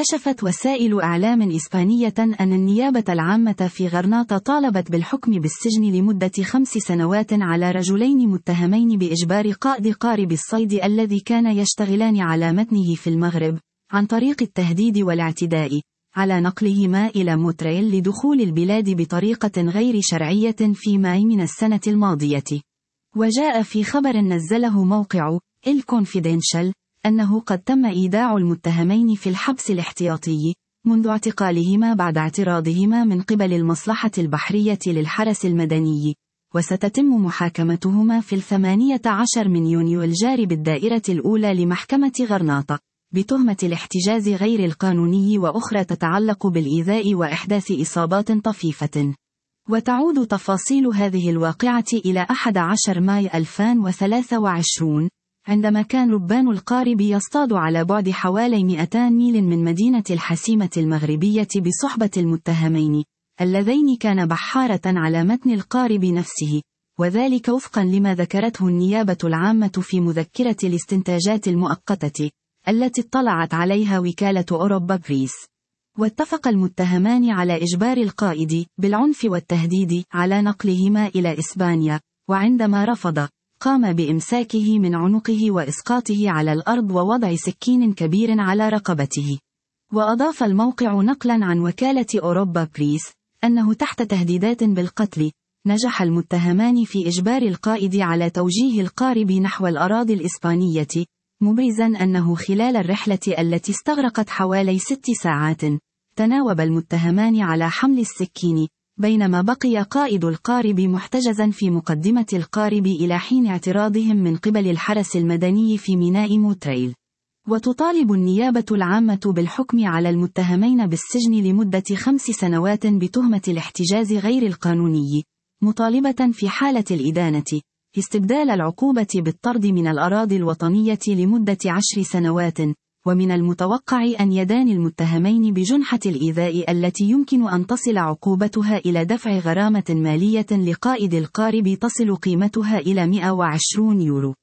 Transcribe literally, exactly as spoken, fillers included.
كشفت وسائل إعلام إسبانية أن النيابة العامة في غرناطة طالبت بالحكم بالسجن لمدة خمس سنوات على رجلين متهمين بإجبار قائد قارب الصيد الذي كان يشتغلان على متنه في المغرب، عن طريق التهديد والاعتداء، على نقلهما إلى مونتريال لدخول البلاد بطريقة غير شرعية في ماي من السنة الماضية. وجاء في خبر نزله موقع الكونفيدنشال أنه قد تم إيداع المتهمين في الحبس الاحتياطي منذ اعتقالهما بعد اعتراضهما من قبل المصلحة البحرية للحرس المدني، وستتم محاكمتهما في الثمانية عشر من يونيو الجاري بالدائرة الأولى لمحكمة غرناطة، بتهمة الاحتجاز غير القانوني وأخرى تتعلق بالإيذاء وإحداث إصابات طفيفة. وتعود تفاصيل هذه الواقعة إلى أحد عشر ماي ألفين وثلاثة وعشرين، عندما كان ربان القارب يصطاد على بعد حوالي مئتين ميل من مدينة الحسيمة المغربية بصحبة المتهمين، اللذين كان بحارة على متن القارب نفسه، وذلك وفقا لما ذكرته النيابة العامة في مذكرة الاستنتاجات المؤقتة التي اطلعت عليها وكالة أوروبا بريس. واتفق المتهمان على إجبار القائد بالعنف والتهديد على نقلهما إلى إسبانيا، وعندما رفض قام بإمساكه من عنقه وإسقاطه على الأرض ووضع سكين كبير على رقبته. وأضاف الموقع نقلا عن وكالة أوروبا بريس أنه تحت تهديدات بالقتل نجح المتهمان في إجبار القائد على توجيه القارب نحو الأراضي الإسبانية، مبرزا أنه خلال الرحلة التي استغرقت حوالي ست ساعات تناوب المتهمان على حمل السكين، بينما بقي قائد القارب محتجزا في مقدمة القارب إلى حين اعتراضهم من قبل الحرس المدني في ميناء مونتريال. وتطالب النيابة العامة بالحكم على المتهمين بالسجن لمدة خمس سنوات بتهمة الاحتجاز غير القانوني، مطالبة في حالة الإدانة استبدال العقوبة بالطرد من الأراضي الوطنية لمدة عشر سنوات. ومن المتوقع أن يدان المتهمين بجنحة الإيذاء التي يمكن أن تصل عقوبتها إلى دفع غرامة مالية لقائد القارب تصل قيمتها إلى مئة وعشرين يورو.